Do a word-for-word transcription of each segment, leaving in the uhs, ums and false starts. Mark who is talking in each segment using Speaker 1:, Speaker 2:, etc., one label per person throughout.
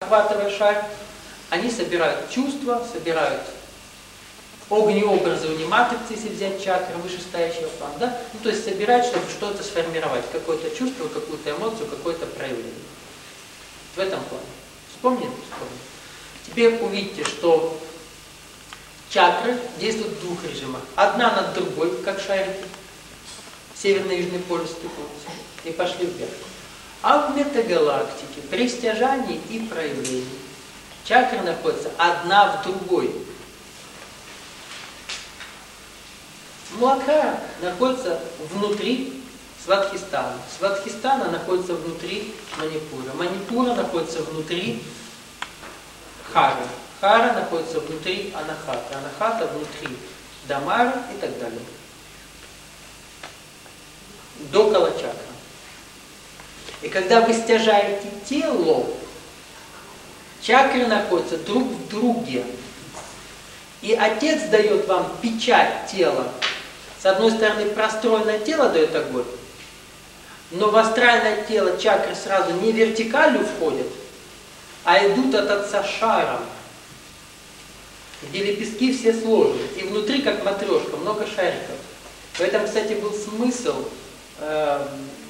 Speaker 1: охватывая шар, они собирают чувства, собирают огнеобразы униматриксы, если взять чакры вышестоящего плана, да? Ну, то есть собирать, чтобы что-то сформировать, какое-то чувство, какую-то эмоцию, какое-то проявление. В этом плане. Вспомнили? Вспомнили. Теперь увидите, что чакры действуют в двух режимах. Одна над другой, как шарики. Северный и Южный полюс стыкуются и пошли вверх. А в метагалактике при стяжании и проявлении чакры находятся одна в другой. Муладхара находится внутри Свадхистана. Свадхистана находится внутри Манипура. Манипура находится внутри Хары. Хара находится внутри Анахата. Анахата внутри Дамары и так далее. До Калачакра. И когда вы стяжаете тело, чакры находятся друг в друге. И Отец дает вам печать тела. С одной стороны, простроенное тело дает огонь, но в астральное тело чакры сразу не вертикалью входят, а идут от Отца шаром, где лепестки все сложены. И внутри, как матрешка, много шариков. В этом, кстати, был смысл э,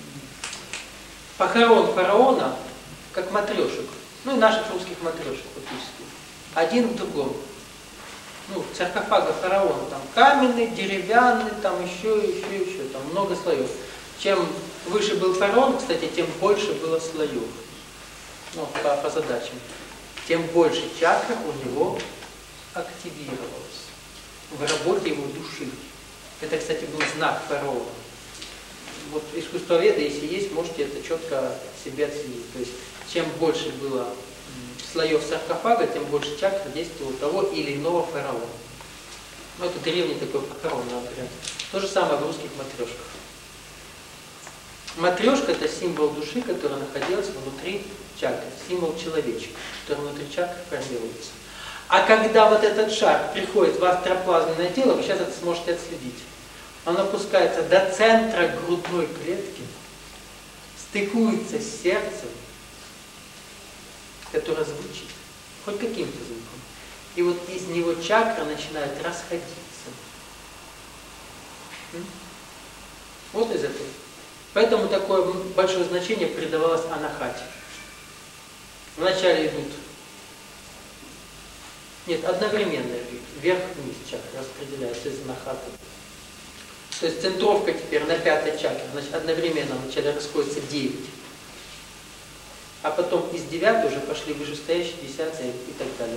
Speaker 1: похорон фараона, как матрешек. Ну и наших русских матрешек фактически. Один в другом. Ну, саркофага фараона, там каменный, деревянный, там еще, еще, еще, там много слоев. Чем выше был фараон, кстати, тем больше было слоев. Ну, по, по задачам. Тем больше чакр у него активировалось в работе его души. Это, кстати, был знак фараона. Вот искусствоведы, если есть, можете это четко себе оценить. То есть, чем больше было слоев саркофага, тем больше чакр действовало того или иного фараона. Ну, это древний такой похоронный обряд. То же самое в русских матрешках. Матрешка – это символ души, который находился внутри чакры, символ человечка, который внутри чакры формируется. А когда вот этот шар приходит в астроплазменное тело, вы сейчас это сможете отследить. Он опускается до центра грудной клетки, стыкуется с сердцем, которое звучит, хоть каким-то звуком. И вот из него чакра начинает расходиться. Вот из этого. Поэтому такое большое значение придавалось анахате. Вначале идут, нет, одновременно идут, вверх-вниз чакры распределяются из анахаты. То есть центровка теперь на пятой чакре, значит, одновременно вначале расходится девять. А потом из девятой уже пошли вышестоящие, десятые и так далее.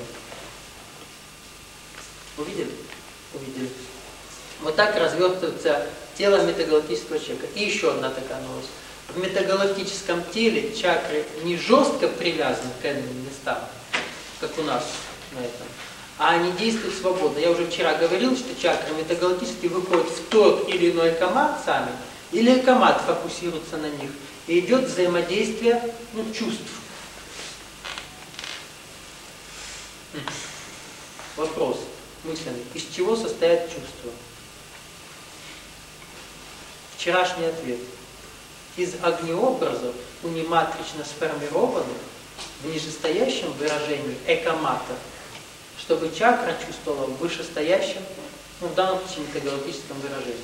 Speaker 1: Увидели? Увидели. Вот так развертывается тело метагалактического человека. И еще одна такая новость. В метагалактическом теле чакры не жестко привязаны к этим местам, как у нас на этом, а они действуют свободно. Я уже вчера говорил, что чакры метагалактические выходят в тот или иной экомат сами, или экомат фокусируется на них. И идет взаимодействие, ну, чувств. Вопрос мысленный. Из чего состоят чувства? Вчерашний ответ. Из огнеобразов, униматрично сформированных в нижестоящем выражении экомата, чтобы чакра чувствовала в вышестоящем, ну, в данном случае метагалактическом выражении.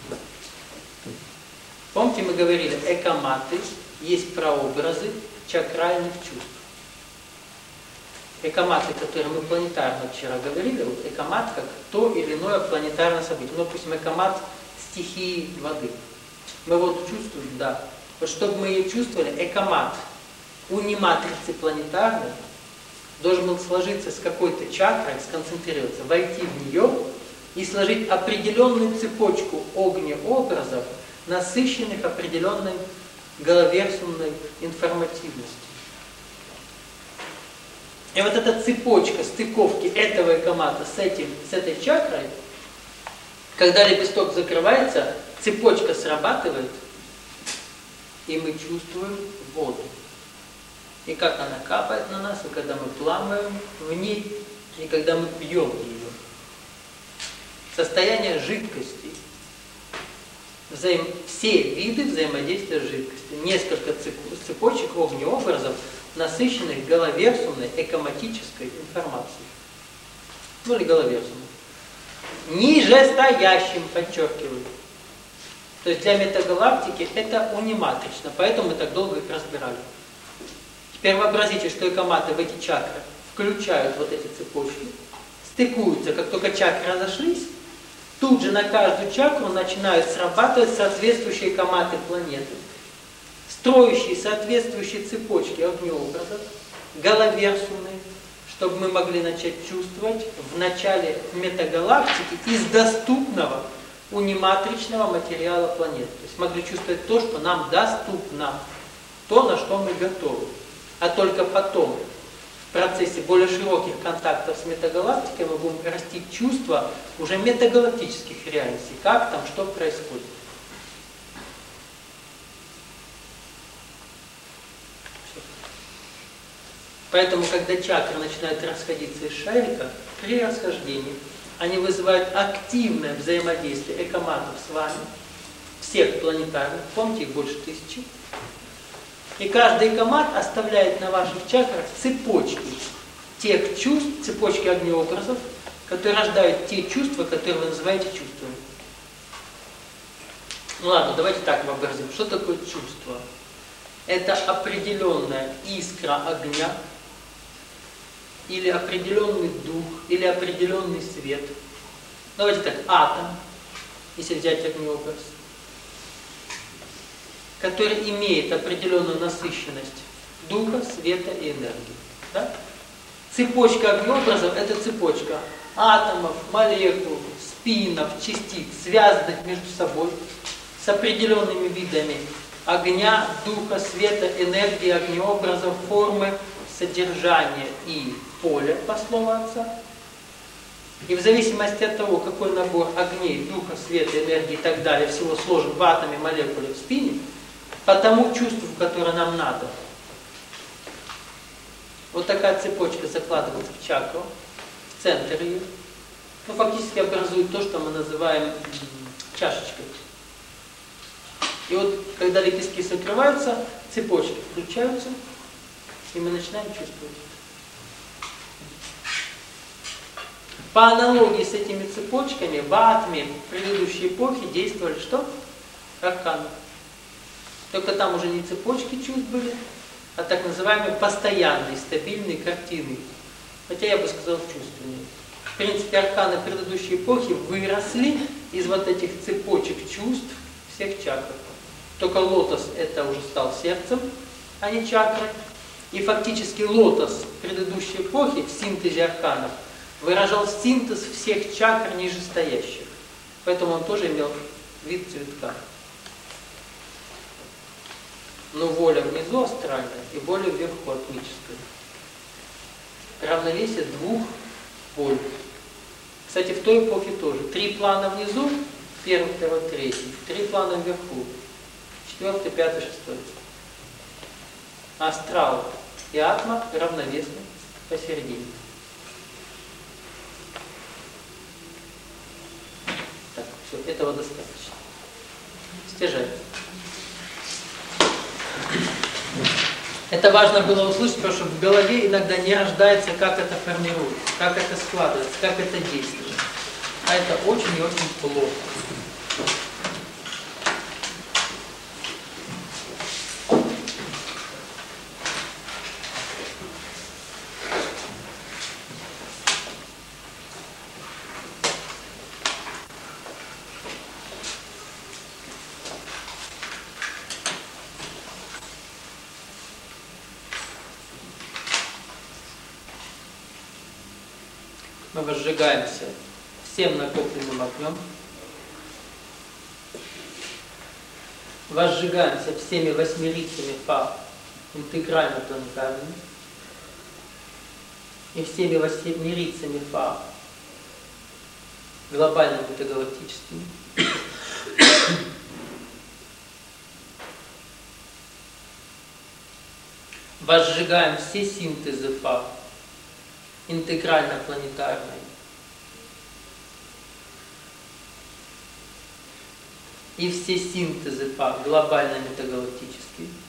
Speaker 1: Помните, мы говорили, экоматы есть прообразы чакральных чувств. Экоматы, которые мы планетарно вчера говорили, вот экомат как то или иное планетарное событие. Ну, допустим, экомат стихии воды. Мы вот чувствуем, да. Вот чтобы мы ее чувствовали, экомат униматрицы планетарной должен был сложиться с какой-то чакрой, сконцентрироваться, войти в нее и сложить определенную цепочку огнеобразов, насыщенных определенной головерсумной информативностью. И вот эта цепочка стыковки этого экомата с, этим, с этой чакрой, когда лепесток закрывается, цепочка срабатывает, и мы чувствуем воду. И как она капает на нас, и когда мы плаваем в ней, и когда мы пьем ее. Состояние жидкости. Взаим... Все виды взаимодействия с жидкостью. Несколько цепочек огнеобразов насыщенной головерсумной экоматической информацией. Ну или головерсумной. Нижестоящим, подчеркиваю. То есть для метагалактики это униматрично, поэтому мы так долго их разбирали. Теперь вообразите, что экоматы в эти чакры включают вот эти цепочки, стыкуются, как только чакры разошлись, тут же на каждую чакру начинают срабатывать соответствующие экоматы планеты, строящие соответствующие цепочки огнеобразов, головерсумные, чтобы мы могли начать чувствовать в начале метагалактики из доступного униматричного материала планеты. То есть могли чувствовать то, что нам доступно, то, на что мы готовы. А только потом, в процессе более широких контактов с метагалактикой, мы будем растить чувства уже метагалактических реальностей, как там, что происходит. Поэтому, когда чакры начинают расходиться из шарика, при расхождении они вызывают активное взаимодействие экоматов с вами, всех планетарных, помните, их больше тысячи. И каждый экомат оставляет на ваших чакрах цепочки тех чувств, цепочки огнеобразов, которые рождают те чувства, которые вы называете чувствами. Ну ладно, давайте так вообразим. Что такое чувство? Это определенная искра огня, или определенный дух, или определенный свет. Давайте так, атом, если взять огнеобраз, который имеет определенную насыщенность духа, света и энергии. Да? Цепочка огнеобразов – это цепочка атомов, молекул, спинов, частиц, связанных между собой с определенными видами огня, духа, света, энергии, огнеобразов, формы, содержания и поля, по слову Отца. И в зависимости от того, какой набор огней, духа, света, энергии и так далее всего сложен в атоме, молекуле, в спине, по тому чувству, которое нам надо. Вот такая цепочка закладывается в чакру, в центр ее. Ну, фактически образует то, что мы называем чашечкой. И вот, когда лепестки закрываются, цепочки включаются, и мы начинаем чувствовать. По аналогии с этими цепочками в атоме предыдущей эпохи действовали что? Арканы. Только там уже не цепочки чувств были, а так называемые постоянные, стабильные картины. Хотя я бы сказал чувственные. В принципе, арканы предыдущей эпохи выросли из вот этих цепочек чувств всех чакр. Только лотос это уже стал сердцем, а не чакрой. И фактически лотос предыдущей эпохи в синтезе арканов выражал синтез всех чакр нижестоящих. Поэтому он тоже имел вид цветка. Но воля внизу астральная и воля вверху атмическая. Равновесие двух воль. Кстати, в той эпохе тоже. Три плана внизу, первый, второй, третий. Три плана вверху. Четвертый, пятый, шестой. Астрал и атма равновесны посередине. Так, все, этого достаточно. Стяжать. Это важно было услышать, потому что в голове иногда не рождается, как это формируется, как это складывается, как это действует. А это очень и очень плохо. Мы возжигаемся всем накопленным огнем, возжигаемся всеми восьмерицами фа интегрально планетарными и всеми восьмерицами фа глобально метагалактическими. Возжигаем все синтезы фа интегрально-планетарной и все синтезы фа глобально-метагалактические.